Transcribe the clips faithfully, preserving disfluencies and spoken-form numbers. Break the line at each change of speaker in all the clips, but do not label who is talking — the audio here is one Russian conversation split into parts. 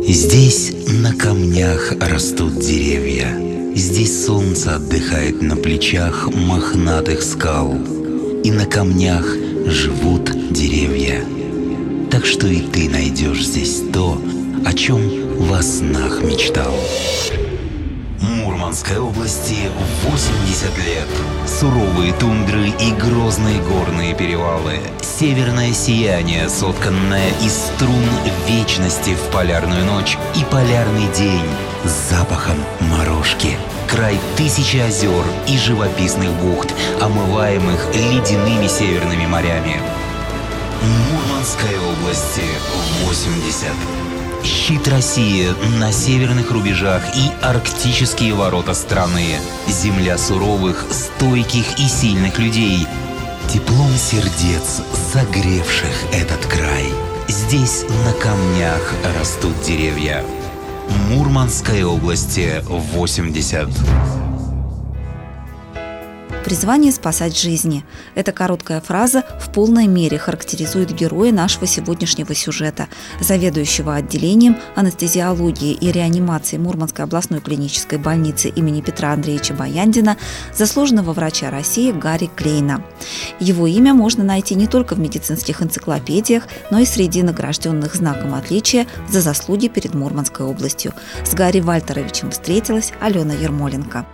Здесь на камнях растут деревья. Здесь солнце отдыхает на плечах мохнатых скал. И на камнях живут деревья. Так что и ты найдешь здесь то, о чем во снах мечтал. Мурманской области восемьдесят лет. Суровые тундры и грозные горные перевалы. Северное сияние, сотканное из струн вечности в полярную ночь и полярный день с запахом морожки. Край тысячи озер и живописных бухт, омываемых ледяными северными морями. Мурманской области восемьдесят. Щит России на северных рубежах и арктические ворота страны. Земля суровых, стойких и сильных людей. Теплом сердец, согревших этот край. Здесь на камнях растут деревья. Мурманской области восемьдесят.
Призвание спасать жизни. Эта короткая фраза в полной мере характеризует героя нашего сегодняшнего сюжета, заведующего отделением анестезиологии и реанимации Мурманской областной клинической больницы имени Петра Андреевича Баяндина, заслуженного врача России Гарри Клейна. Его имя можно найти не только в медицинских энциклопедиях, но и среди награжденных знаком отличия за заслуги перед Мурманской областью. С Гарри Вальтеровичем встретилась Алена Ермоленко.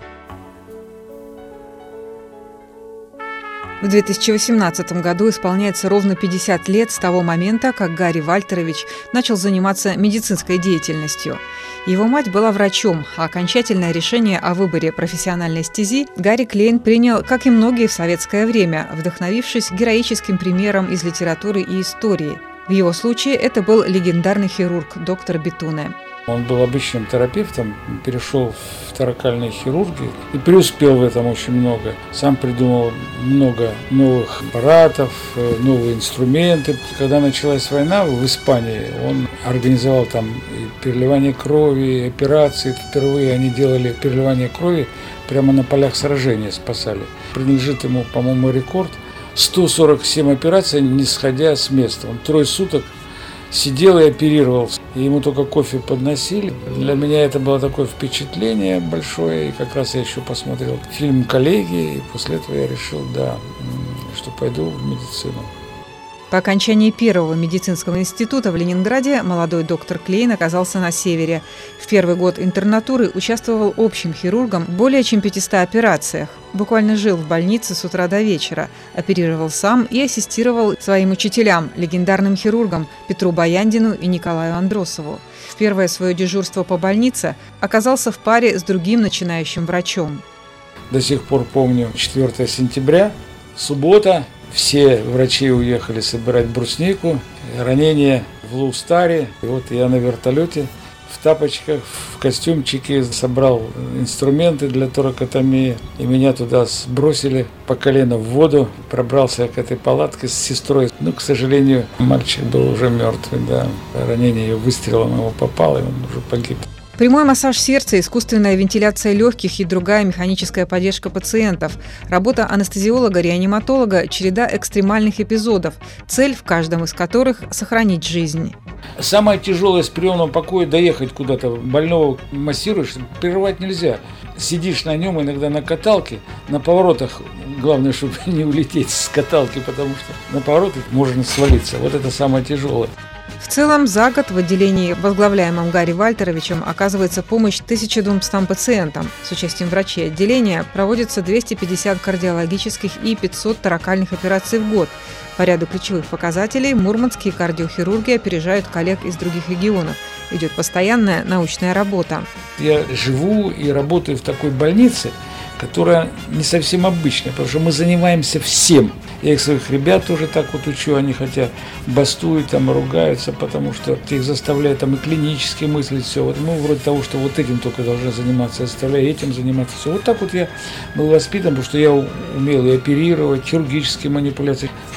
В две тысячи восемнадцатом году исполняется ровно пятьдесят лет с того момента, как Гарри Вальтерович начал заниматься медицинской деятельностью. Его мать была врачом, а окончательное решение о выборе профессиональной стези Гарри Клейн принял, как и многие в советское время, вдохновившись героическим примером из литературы и истории. В его случае это был легендарный хирург доктор Бетуне.
Он был обычным терапевтом, перешел в торакальные хирурги и преуспел в этом очень много. Сам придумал много новых аппаратов, новые инструменты. Когда началась война в Испании, он организовал там и переливание крови, и операции. Впервые они делали переливание крови прямо на полях сражения, спасали. Принадлежит ему, по-моему, рекорд. сто сорок семь операций, не сходя с места. Он трое суток сидел и оперировал. И ему только кофе подносили. Для меня это было такое впечатление большое. И как раз я еще посмотрел фильм «Коллеги». И после этого я решил, да, что пойду в медицину.
По окончании первого медицинского института в Ленинграде молодой доктор Клейн оказался на севере. В первый год интернатуры участвовал общим хирургом в более чем пятистах операциях. Буквально жил в больнице с утра до вечера, оперировал сам и ассистировал своим учителям, легендарным хирургам Петру Баяндину и Николаю Андросову. В первое свое дежурство по больнице оказался в паре с другим начинающим врачом.
До сих пор помню четвёртого сентября, суббота. Все врачи уехали собирать бруснику, ранение в Лоустаре. И вот я на вертолете в тапочках, в костюмчике собрал инструменты для торакотомии. И меня туда сбросили по колено в воду. Пробрался к этой палатке с сестрой. Ну, к сожалению, мальчик был уже мертвый. Да. Ранение выстрелом его попало, и он уже погиб.
Прямой массаж сердца, искусственная вентиляция легких и другая механическая поддержка пациентов, работа анестезиолога-реаниматолога, череда экстремальных эпизодов, цель в каждом из которых – сохранить жизнь.
Самое тяжелое с приемного покоя – доехать куда-то, больного массируешь, прерывать нельзя. Сидишь на нем иногда на каталке, на поворотах, главное, чтобы не улететь с каталки, потому что на поворотах можно свалиться. Вот это самое тяжелое.
В целом, за год в отделении, возглавляемом Гарри Вальтеровичем, оказывается помощь тысяче двумстам пациентам. С участием врачей отделения проводится двести пятьдесят кардиологических и пятьсот торакальных операций в год. По ряду ключевых показателей мурманские кардиохирурги опережают коллег из других регионов. Идет постоянная научная работа.
Я живу и работаю в такой больнице, которая не совсем обычная, потому что мы занимаемся всем. Я их своих ребят тоже так вот учу, они хотя бастуют, там, ругаются, потому что их заставляют там и клинически мыслить, все. Вот мы вроде того, что вот этим только должны заниматься, заставляю этим заниматься, все. Вот так вот я был воспитан, потому что я умел и оперировать, хирургические манипуляции.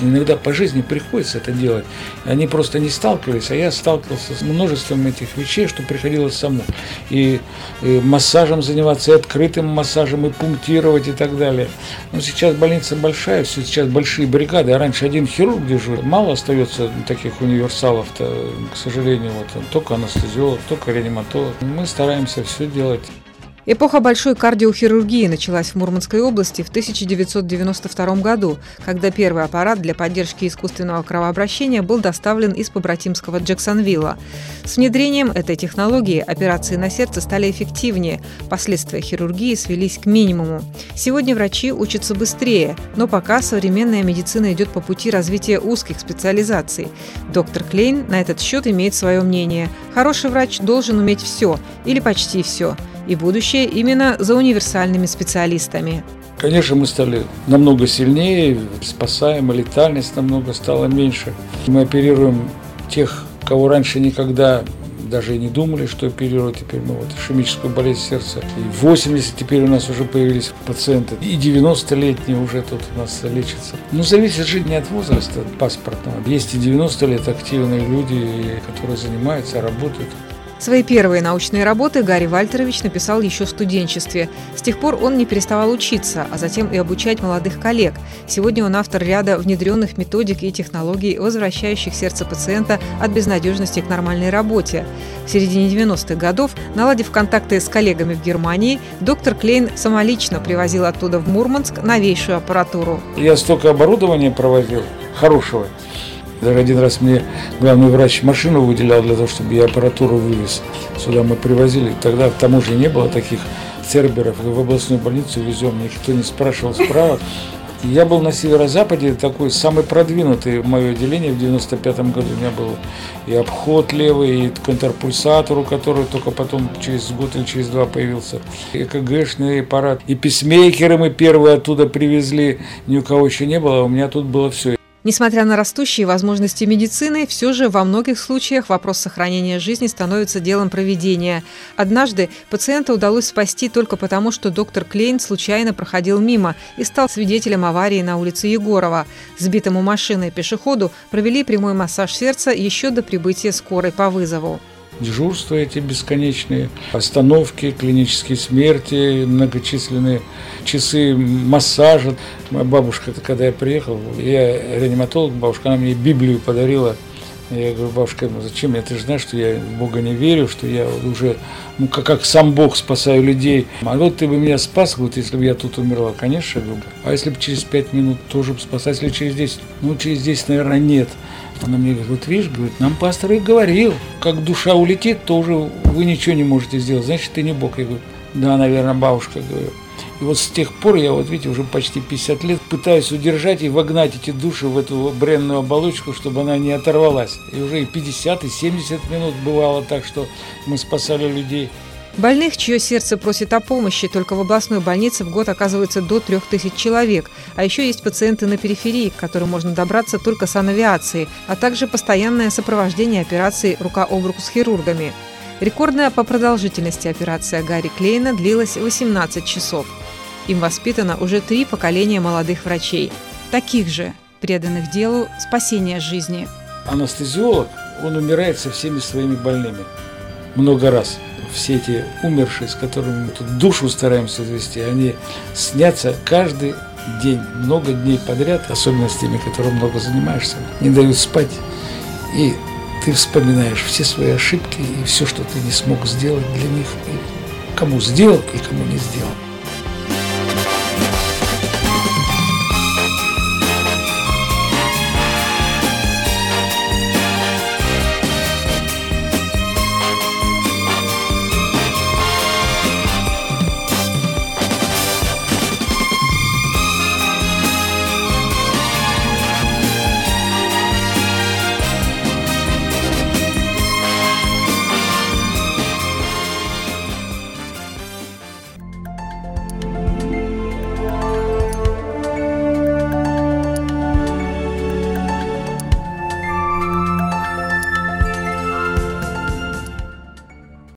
Но иногда по жизни приходится это делать. Они просто не сталкивались, а я сталкивался с множеством этих вещей, что приходилось самому. И, и массажем заниматься, и открытым массажем, и пунктировать, и так далее. Но сейчас больница большая, все сейчас большие бригады, а раньше один хирург дежурил. Мало остается таких универсалов-то, к сожалению, вот, только анестезиолог, только реаниматолог. Мы стараемся все делать.
Эпоха большой кардиохирургии началась в Мурманской области в тысяча девятьсот девяносто втором году, когда первый аппарат для поддержки искусственного кровообращения был доставлен из побратимского Джексонвилла. С внедрением этой технологии операции на сердце стали эффективнее, последствия хирургии свелись к минимуму. Сегодня врачи учатся быстрее, но пока современная медицина идет по пути развития узких специализаций. Доктор Клейн на этот счет имеет свое мнение. Хороший врач должен уметь все или почти все. И будущее именно за универсальными специалистами.
Конечно, мы стали намного сильнее, спасаем, и летальность намного стала меньше. Мы оперируем тех, кого раньше никогда даже и не думали, что оперировать. Теперь мы вот ишемическую болезнь сердца. И восемьдесят теперь у нас уже появились пациенты. И девяностолетние уже тут у нас лечатся. Ну, зависит же не от возраста паспортного. Есть и девяносто лет активные люди, которые занимаются, работают.
Свои первые научные работы Гарри Вальтерович написал еще в студенчестве. С тех пор он не переставал учиться, а затем и обучать молодых коллег. Сегодня он автор ряда внедренных методик и технологий, возвращающих сердце пациента от безнадежности к нормальной работе. В середине девяностых годов, наладив контакты с коллегами в Германии, доктор Клейн самолично привозил оттуда в Мурманск новейшую аппаратуру.
Я столько оборудования провозил, хорошего. Даже один раз мне главный врач машину выделял для того, чтобы я аппаратуру вывез. Сюда мы привозили. Тогда к тому же не было таких церберов. В областную больницу везем, никто не спрашивал справок. Я был на северо-западе, такой самый продвинутый в мое отделение. В девяносто пятом году у меня был и обход левый, и контрпульсатор, у которого только потом через год или через два появился. И ЭКГшный аппарат, и писмейкеры мы первые оттуда привезли. Ни у кого еще не было, а у меня тут было все.
Несмотря на растущие возможности медицины, все же во многих случаях вопрос сохранения жизни становится делом провидения. Однажды пациента удалось спасти только потому, что доктор Клейн случайно проходил мимо и стал свидетелем аварии на улице Егорова. Сбитому машиной пешеходу провели прямой массаж сердца еще до прибытия скорой по вызову.
Дежурства эти бесконечные, остановки, клинические смерти, многочисленные часы массажа. Моя бабушка, когда я приехал, я реаниматолог, бабушка, она мне Библию подарила. Я говорю, бабушка, ну зачем? Ты же знаешь, что я в Бога не верю, что я уже, ну как, как сам Бог спасаю людей. А вот ты бы меня спас, вот если бы я тут умерла, конечно, говорю. А если бы через пять минут тоже бы спас, а если через десять? Ну через десять, наверное, нет. Она мне говорит, вот видишь, говорит, нам пастор и говорил, как душа улетит, то уже вы ничего не можете сделать, значит, ты не Бог. Я говорю, да, наверное, бабушка, говорю. И вот с тех пор я, вот видите, уже почти пятьдесят лет пытаюсь удержать и вогнать эти души в эту бренную оболочку, чтобы она не оторвалась. И уже и пятьдесят, и семьдесят минут бывало так, что мы спасали людей.
Больных, чье сердце просит о помощи, только в областной больнице в год оказывается до трех тысяч человек. А еще есть пациенты на периферии, к которым можно добраться только санавиацией, а также постоянное сопровождение операций рука об руку с хирургами. Рекордная по продолжительности операция Гарри Клейна длилась восемнадцать часов. Им воспитано уже три поколения молодых врачей, таких же, преданных делу спасения жизни.
Анестезиолог, он умирает со всеми своими больными много раз. Все эти умершие, с которыми мы тут душу стараемся завести, они снятся каждый день, много дней подряд, особенно с теми, которые много занимаешься, не дают спать. И ты вспоминаешь все свои ошибки и все, что ты не смог сделать для них, и кому сделал и кому не сделал.